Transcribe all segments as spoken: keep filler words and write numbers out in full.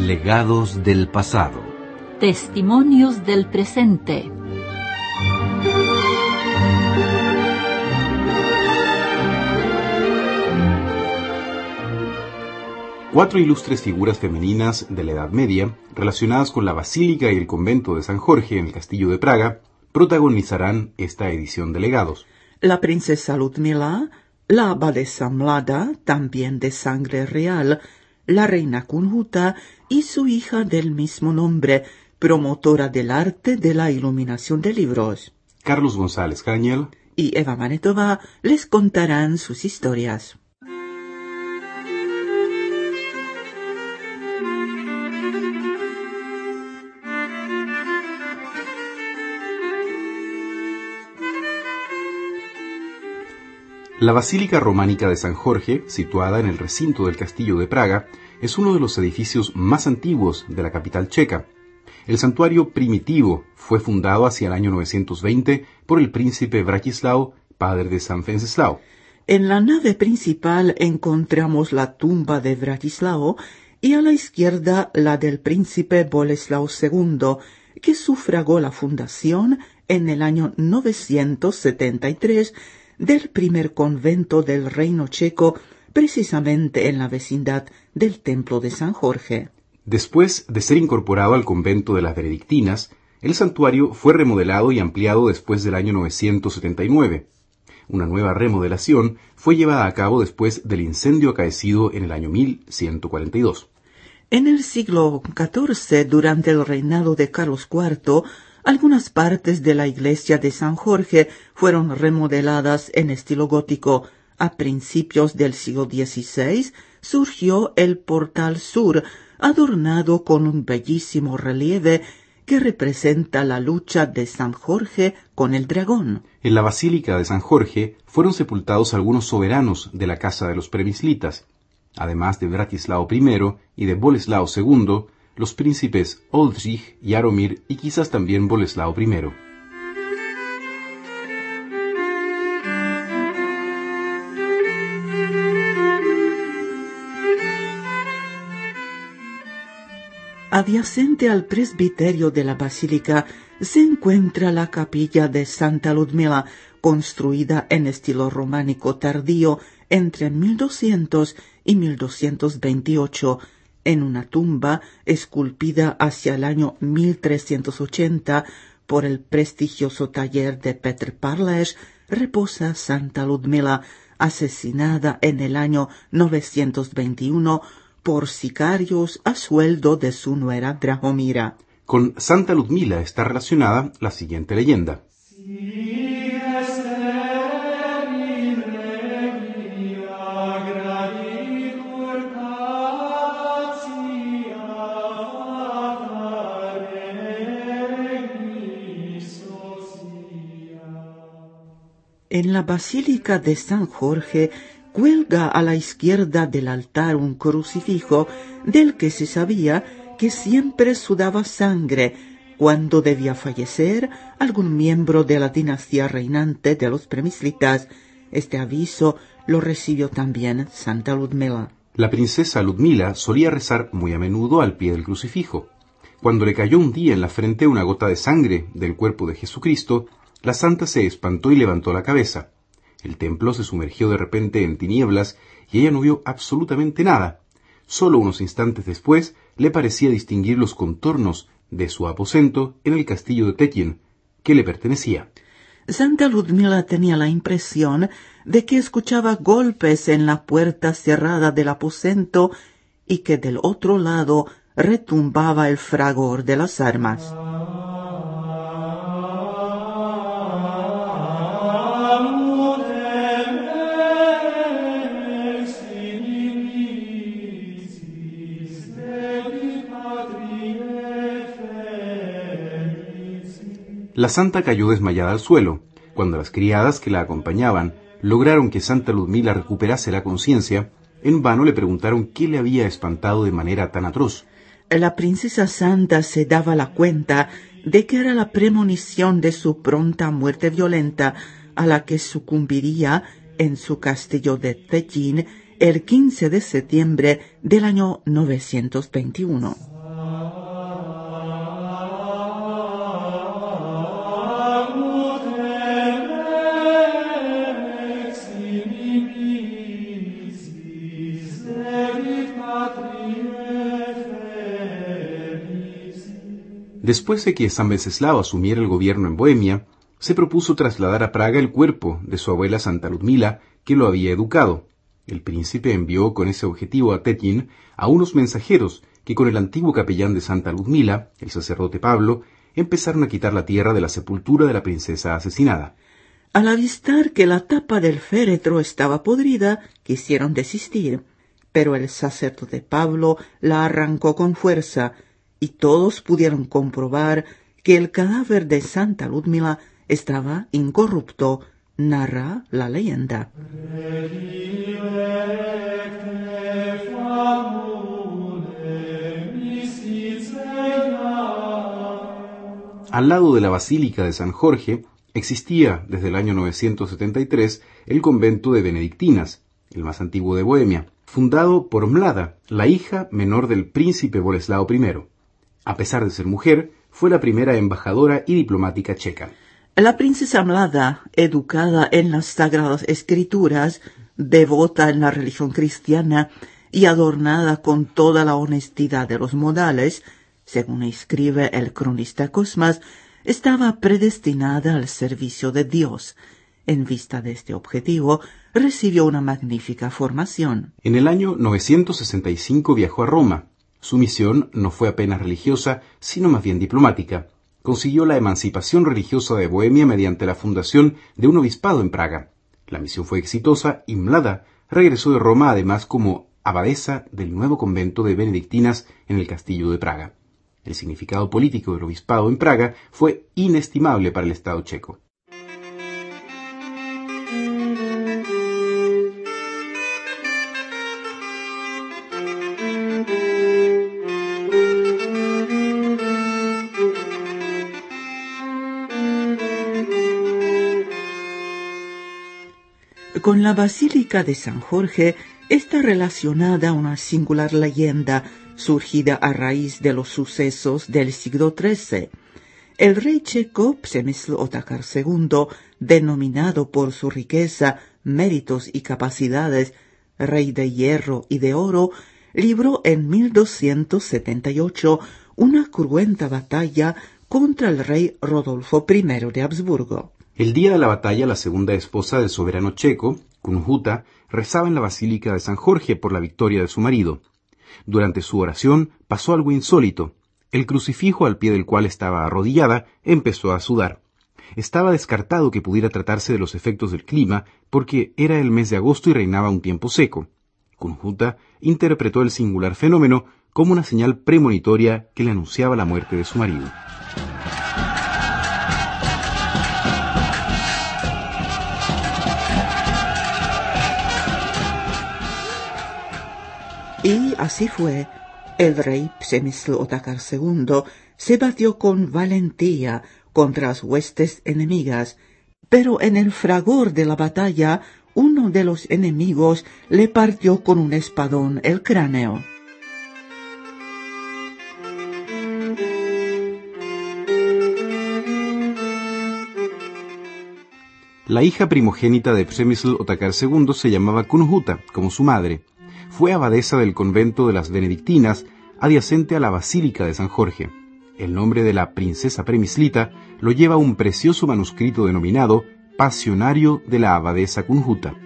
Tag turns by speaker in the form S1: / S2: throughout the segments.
S1: Legados del pasado.
S2: Testimonios del presente.
S3: Cuatro ilustres figuras femeninas de la Edad Media, relacionadas con la Basílica y el convento de San Jorge en el Castillo de Praga, protagonizarán esta edición de Legados.
S4: La princesa Ludmila, la abadesa Mlada, también de sangre real, la reina Kunhuta y su hija del mismo nombre, promotora del arte de la iluminación de libros.
S3: Carlos González Cañel
S4: y Eva Manetova les contarán sus historias.
S3: La Basílica Románica de San Jorge, situada en el recinto del Castillo de Praga, es uno de los edificios más antiguos de la capital checa. El santuario primitivo fue fundado hacia el año novecientos veinte por el príncipe Vratislav, padre de San Wenceslao.
S4: En la nave principal encontramos la tumba de Vratislao y a la izquierda la del príncipe Boleslao segundo, que sufragó la fundación en el año novecientos setenta y tres del primer convento del reino checo, precisamente en la vecindad del templo de San Jorge.
S3: Después de ser incorporado al convento de las Benedictinas, el santuario fue remodelado y ampliado después del año novecientos setenta y nueve. Una nueva remodelación fue llevada a cabo después del incendio acaecido en el año mil ciento cuarenta y dos.
S4: En el siglo catorce, durante el reinado de Carlos cuarto, algunas partes de la iglesia de San Jorge fueron remodeladas en estilo gótico. A principios del siglo dieciséis surgió el portal sur, adornado con un bellísimo relieve que representa la lucha de San Jorge con el dragón.
S3: En la Basílica de San Jorge fueron sepultados algunos soberanos de la casa de los Premislitas. Además de Vratislao primero y de Boleslao segundo, los príncipes Oldřich, Jaromír y quizás también Boleslao primero.
S4: Adyacente al presbiterio de la basílica se encuentra la capilla de Santa Ludmila, construida en estilo románico tardío entre mil doscientos y mil doscientos veintiocho. En una tumba esculpida hacia el año mil trescientos ochenta por el prestigioso taller de Petr Parlej, reposa Santa Ludmila, asesinada en el año novecientos veintiuno por sicarios a sueldo de su nuera Drahomira.
S3: Con Santa Ludmila está relacionada la siguiente leyenda.
S4: En la Basílica de San Jorge cuelga a la izquierda del altar un crucifijo del que se sabía que siempre sudaba sangre cuando debía fallecer algún miembro de la dinastía reinante de los Premislitas. Este aviso lo recibió también Santa Ludmila.
S3: La princesa Ludmila solía rezar muy a menudo al pie del crucifijo. Cuando le cayó un día en la frente una gota de sangre del cuerpo de Jesucristo, la santa se espantó y levantó la cabeza. El templo se sumergió de repente en tinieblas y ella no vio absolutamente nada. Solo unos instantes después le parecía distinguir los contornos de su aposento en el castillo de Tekin, que le pertenecía.
S4: Santa Ludmila tenía la impresión de que escuchaba golpes en la puerta cerrada del aposento y que del otro lado retumbaba el fragor de las armas.
S3: La santa cayó desmayada al suelo. Cuando las criadas que la acompañaban lograron que Santa Ludmila recuperase la conciencia, en vano le preguntaron qué le había espantado de manera tan atroz.
S4: La princesa santa se daba la cuenta de que era la premonición de su pronta muerte violenta, a la que sucumbiría en su castillo de Tekin el quince de septiembre del año novecientos veintiuno.
S3: Después de que San Venceslao asumiera el gobierno en Bohemia, se propuso trasladar a Praga el cuerpo de su abuela Santa Ludmila, que lo había educado. El príncipe envió con ese objetivo a Tetín a unos mensajeros que con el antiguo capellán de Santa Ludmila, el sacerdote Pablo, empezaron a quitar la tierra de la sepultura de la princesa asesinada.
S4: Al avistar que la tapa del féretro estaba podrida, quisieron desistir, pero el sacerdote Pablo la arrancó con fuerza, y todos pudieron comprobar que el cadáver de Santa Ludmila estaba incorrupto, narra la leyenda.
S3: Al lado de la Basílica de San Jorge existía desde el año novecientos setenta y tres el convento de Benedictinas, el más antiguo de Bohemia, fundado por Mlada, la hija menor del príncipe Boleslao primero. A pesar de ser mujer, fue la primera embajadora y diplomática checa.
S4: La princesa Mlada, educada en las Sagradas Escrituras, devota en la religión cristiana y adornada con toda la honestidad de los modales, según escribe el cronista Cosmas, estaba predestinada al servicio de Dios. En vista de este objetivo, recibió una magnífica formación.
S3: En el año novecientos sesenta y cinco viajó a Roma. Su misión no fue apenas religiosa, sino más bien diplomática. Consiguió la emancipación religiosa de Bohemia mediante la fundación de un obispado en Praga. La misión fue exitosa y Mlada regresó de Roma además como abadesa del nuevo convento de benedictinas en el castillo de Praga. El significado político del obispado en Praga fue inestimable para el Estado checo.
S4: Con la Basílica de San Jorge está relacionada una singular leyenda surgida a raíz de los sucesos del siglo trece. El rey checo Přemysl Otakar segundo, denominado por su riqueza, méritos y capacidades rey de hierro y de oro, libró en mil doscientos setenta y ocho una cruenta batalla contra el rey Rodolfo primero de Habsburgo.
S3: El día de la batalla, la segunda esposa del soberano checo, Kunhuta, rezaba en la Basílica de San Jorge por la victoria de su marido. Durante su oración pasó algo insólito. El crucifijo al pie del cual estaba arrodillada empezó a sudar. Estaba descartado que pudiera tratarse de los efectos del clima, porque era el mes de agosto y reinaba un tiempo seco. Kunhuta interpretó el singular fenómeno como una señal premonitoria que le anunciaba la muerte de su marido.
S4: Y así fue. El rey Přemysl Otakar segundo se batió con valentía contra las huestes enemigas, pero en el fragor de la batalla uno de los enemigos le partió con un espadón el cráneo.
S3: La hija primogénita de Přemysl Otakar segundo se llamaba Kunhuta, como su madre. Fue abadesa del convento de las Benedictinas, adyacente a la Basílica de San Jorge. El nombre de la princesa Premislita lo lleva un precioso manuscrito denominado Pasionario de la abadesa Kunhuta.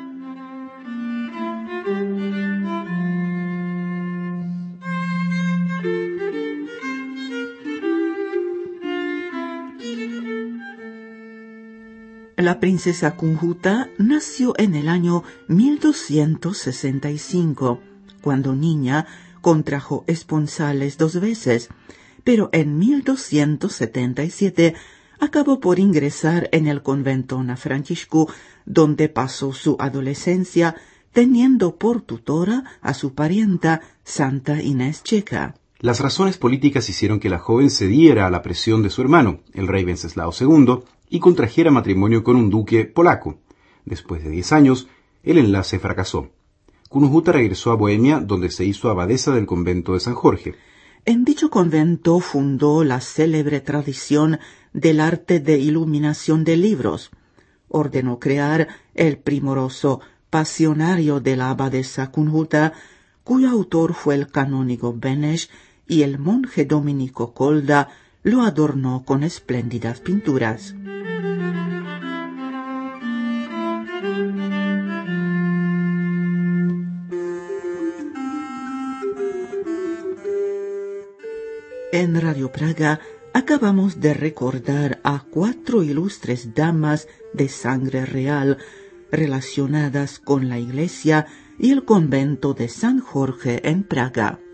S4: La princesa Kunhuta nació en el año mil doscientos sesenta y cinco. Cuando niña contrajo esponsales dos veces, pero en mil doscientos setenta y siete acabó por ingresar en el convento na Františku, donde pasó su adolescencia teniendo por tutora a su parienta Santa Inés Checa.
S3: Las razones políticas hicieron que la joven cediera a la presión de su hermano, el rey Wenceslao segundo, y contrajera matrimonio con un duque polaco. Después de diez años, el enlace fracasó. Kunhuta regresó a Bohemia, donde se hizo abadesa del convento de San Jorge.
S4: En dicho convento fundó la célebre tradición del arte de iluminación de libros. Ordenó crear el primoroso Pasionario de la abadesa Kunhuta, cuyo autor fue el canónigo Beneš, y el monje dominico Kolda lo adornó con espléndidas pinturas. En Radio Praga acabamos de recordar a cuatro ilustres damas de sangre real relacionadas con la iglesia y el convento de San Jorge en Praga.